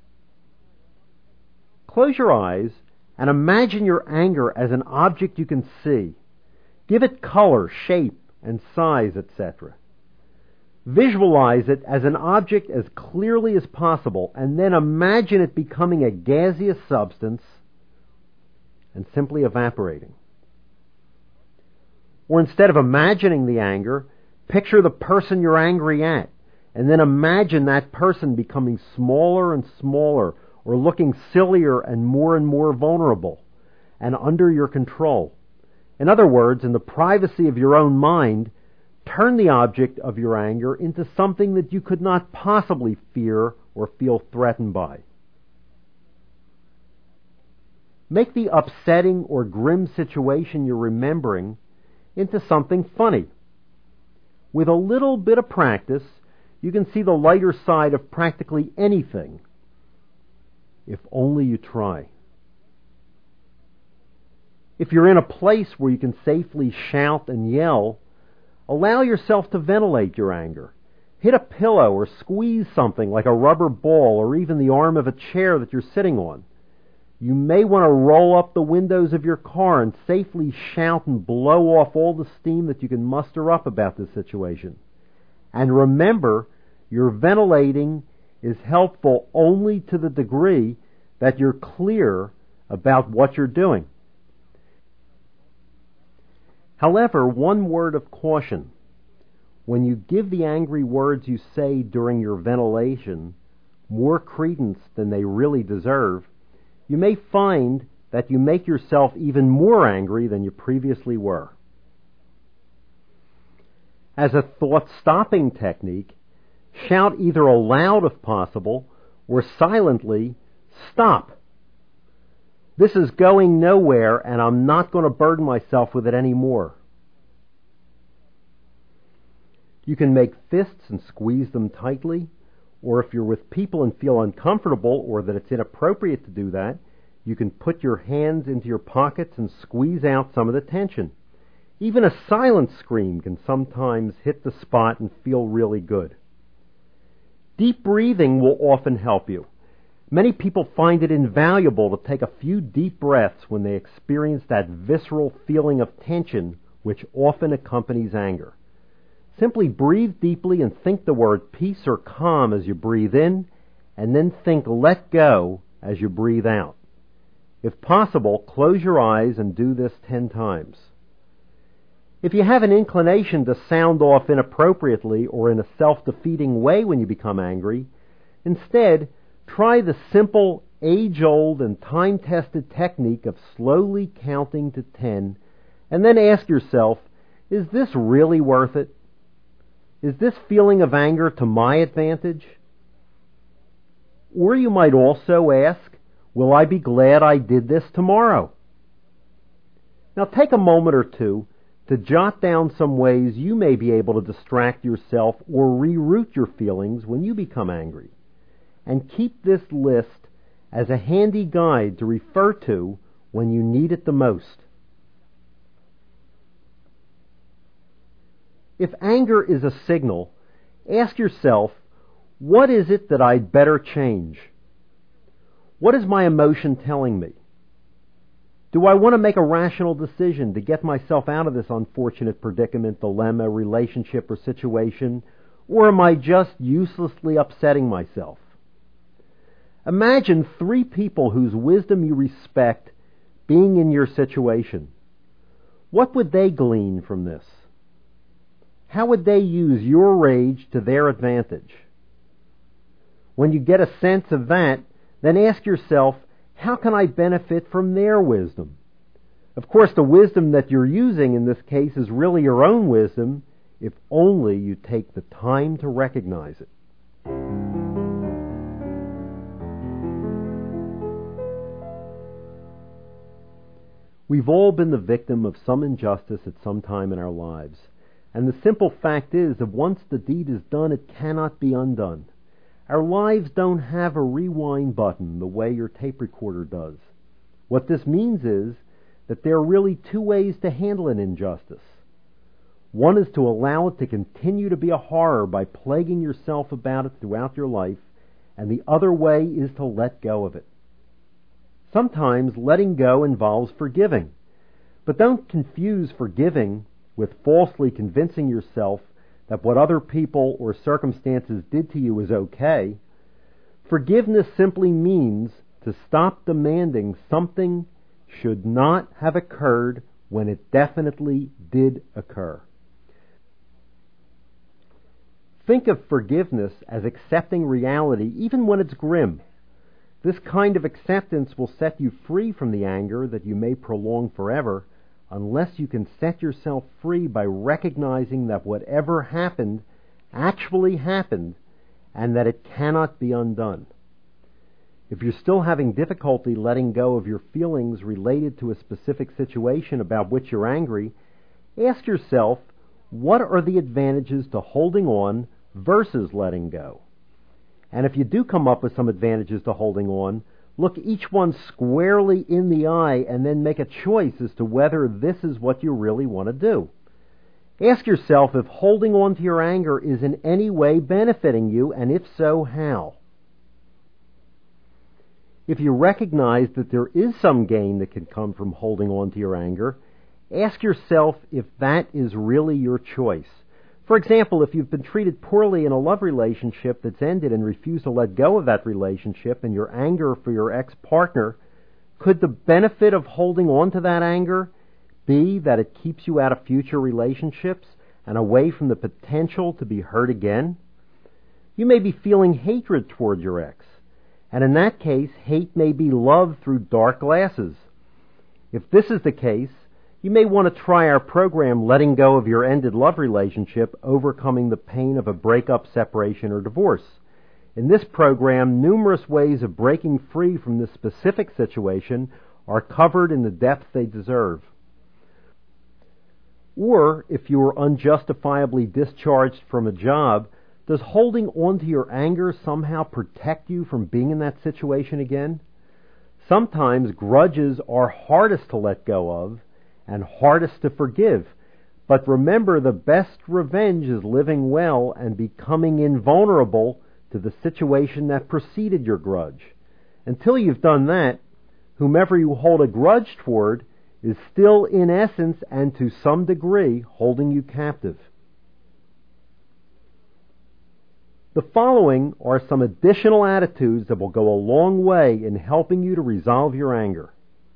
Close your eyes and imagine your anger as an object you can see. Give it color, shape, and size, et cetera. Visualize it as an object as clearly as possible, and then imagine it becoming a gaseous substance and simply evaporating. Or instead of imagining the anger, picture the person you're angry at, and then imagine that person becoming smaller and smaller, or looking sillier and more and more vulnerable, and under your control. In other words, in the privacy of your own mind, turn the object of your anger into something that you could not possibly fear or feel threatened by. Make the upsetting or grim situation you're remembering into something funny. With a little bit of practice, you can see the lighter side of practically anything, if only you try. If you're in a place where you can safely shout and yell, allow yourself to ventilate your anger. Hit a pillow or squeeze something like a rubber ball or even the arm of a chair that you're sitting on. You may want to roll up the windows of your car and safely shout and blow off all the steam that you can muster up about this situation. And remember, your ventilating is helpful only to the degree that you're clear about what you're doing. However, one word of caution. When you give the angry words you say during your ventilation more credence than they really deserve, you may find that you make yourself even more angry than you previously were. As a thought-stopping technique, shout either aloud if possible or silently, "Stop! This is going nowhere and I'm not going to burden myself with it anymore." You can make fists and squeeze them tightly, or if you're with people and feel uncomfortable or that it's inappropriate to do that, you can put your hands into your pockets and squeeze out some of the tension. Even a silent scream can sometimes hit the spot and feel really good. Deep breathing will often help you. Many people find it invaluable to take a few deep breaths when they experience that visceral feeling of tension which often accompanies anger. Simply breathe deeply and think the word peace or calm as you breathe in, and then think let go as you breathe out. If possible, close your eyes and do this ten times. If you have an inclination to sound off inappropriately or in a self-defeating way when you become angry, instead, try the simple, age-old and time-tested technique of slowly counting to ten, and then ask yourself, is this really worth it? Is this feeling of anger to my advantage? Or you might also ask, will I be glad I did this tomorrow? Now take a moment or two to jot down some ways you may be able to distract yourself or reroute your feelings when you become angry. And keep this list as a handy guide to refer to when you need it the most. If anger is a signal, ask yourself, what is it that I'd better change? What is my emotion telling me? Do I want to make a rational decision to get myself out of this unfortunate predicament, dilemma, relationship, or situation, or am I just uselessly upsetting myself? Imagine three people whose wisdom you respect being in your situation. What would they glean from this? How would they use your rage to their advantage? When you get a sense of that, then ask yourself, how can I benefit from their wisdom? Of course, the wisdom that you're using in this case is really your own wisdom, if only you take the time to recognize it. We've all been the victim of some injustice at some time in our lives. And the simple fact is that once the deed is done, it cannot be undone. Our lives don't have a rewind button the way your tape recorder does. What this means is that there are really two ways to handle an injustice. One is to allow it to continue to be a horror by plaguing yourself about it throughout your life, and the other way is to let go of it. Sometimes letting go involves forgiving, but don't confuse forgiving with falsely convincing yourself that what other people or circumstances did to you is okay. Forgiveness simply means to stop demanding something should not have occurred when it definitely did occur. Think of forgiveness as accepting reality even when it's grim. This kind of acceptance will set you free from the anger that you may prolong forever, unless you can set yourself free by recognizing that whatever happened actually happened and that it cannot be undone. If you're still having difficulty letting go of your feelings related to a specific situation about which you're angry, ask yourself, what are the advantages to holding on versus letting go? And if you do come up with some advantages to holding on, look each one squarely in the eye and then make a choice as to whether this is what you really want to do. Ask yourself if holding on to your anger is in any way benefiting you, and if so, how? If you recognize that there is some gain that can come from holding on to your anger, ask yourself if that is really your choice. For example, if you've been treated poorly in a love relationship that's ended and refuse to let go of that relationship and your anger for your ex-partner, could the benefit of holding on to that anger be that it keeps you out of future relationships and away from the potential to be hurt again? You may be feeling hatred toward your ex, and in that case, hate may be love through dark glasses. If this is the case, you may want to try our program, Letting Go of Your Ended Love Relationship, Overcoming the Pain of a Breakup, Separation, or Divorce. In this program, numerous ways of breaking free from this specific situation are covered in the depth they deserve. Or, if you are unjustifiably discharged from a job, does holding on to your anger somehow protect you from being in that situation again? Sometimes grudges are hardest to let go of and hardest to forgive. But remember, the best revenge is living well and becoming invulnerable to the situation that preceded your grudge. Until you've done that, whomever you hold a grudge toward, is still in essence and to some degree holding you captive. The following are some additional attitudes that will go a long way in helping you to resolve your anger.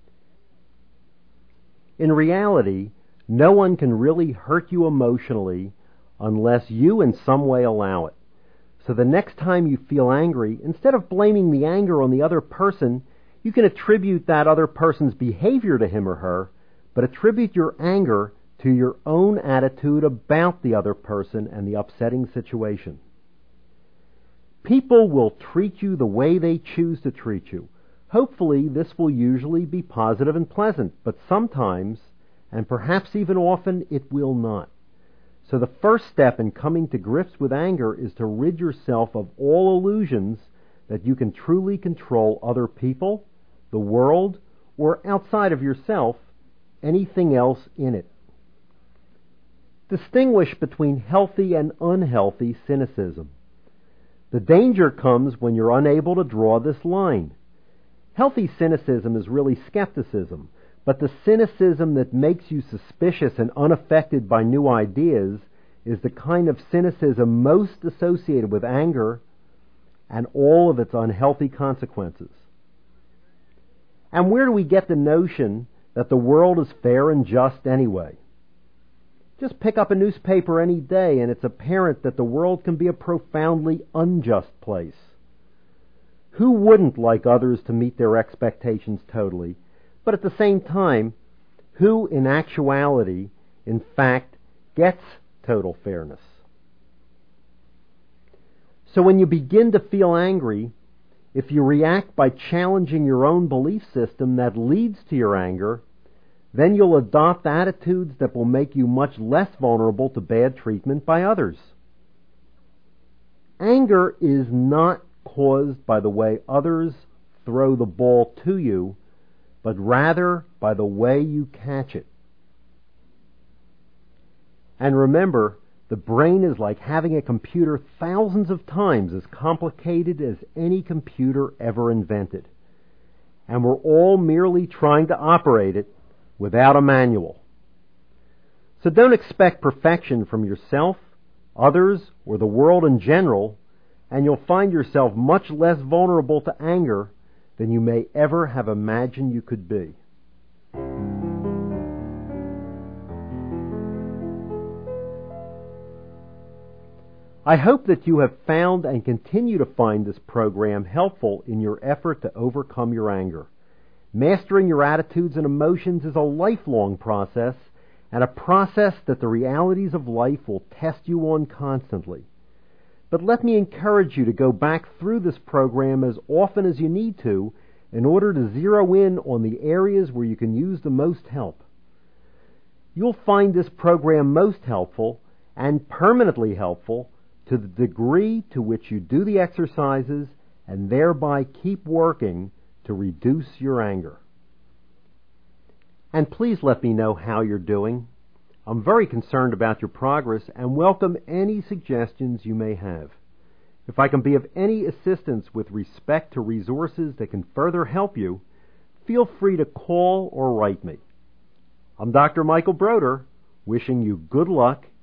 In reality, no one can really hurt you emotionally unless you in some way allow it. So the next time you feel angry, instead of blaming the anger on the other person, you can attribute that other person's behavior to him or her, but attribute your anger to your own attitude about the other person and the upsetting situation. People will treat you the way they choose to treat you. Hopefully, this will usually be positive and pleasant, but sometimes, and perhaps even often, it will not. So the first step in coming to grips with anger is to rid yourself of all illusions that you can truly control other people, the world, or outside of yourself, anything else in it. Distinguish between healthy and unhealthy cynicism. The danger comes when you're unable to draw this line. Healthy cynicism is really skepticism, but the cynicism that makes you suspicious and unaffected by new ideas is the kind of cynicism most associated with anger and all of its unhealthy consequences. And where do we get the notion that the world is fair and just anyway? Just pick up a newspaper any day and it's apparent that the world can be a profoundly unjust place. Who wouldn't like others to meet their expectations totally? But at the same time, who in actuality, in fact, gets total fairness? So when you begin to feel angry, if you react by challenging your own belief system that leads to your anger, then you'll adopt attitudes that will make you much less vulnerable to bad treatment by others. Anger is not caused by the way others throw the ball to you, but rather by the way you catch it. And remember, the brain is like having a computer thousands of times as complicated as any computer ever invented. And we're all merely trying to operate it without a manual. So don't expect perfection from yourself, others, or the world in general, and you'll find yourself much less vulnerable to anger than you may ever have imagined you could be. I hope that you have found and continue to find this program helpful in your effort to overcome your anger. Mastering your attitudes and emotions is a lifelong process, and a process that the realities of life will test you on constantly. But let me encourage you to go back through this program as often as you need to in order to zero in on the areas where you can use the most help. You'll find this program most helpful and permanently helpful to the degree to which you do the exercises and thereby keep working to reduce your anger. And please let me know how you're doing. I'm very concerned about your progress and welcome any suggestions you may have. If I can be of any assistance with respect to resources that can further help you, feel free to call or write me. I'm Doctor Michael Broder, wishing you good luck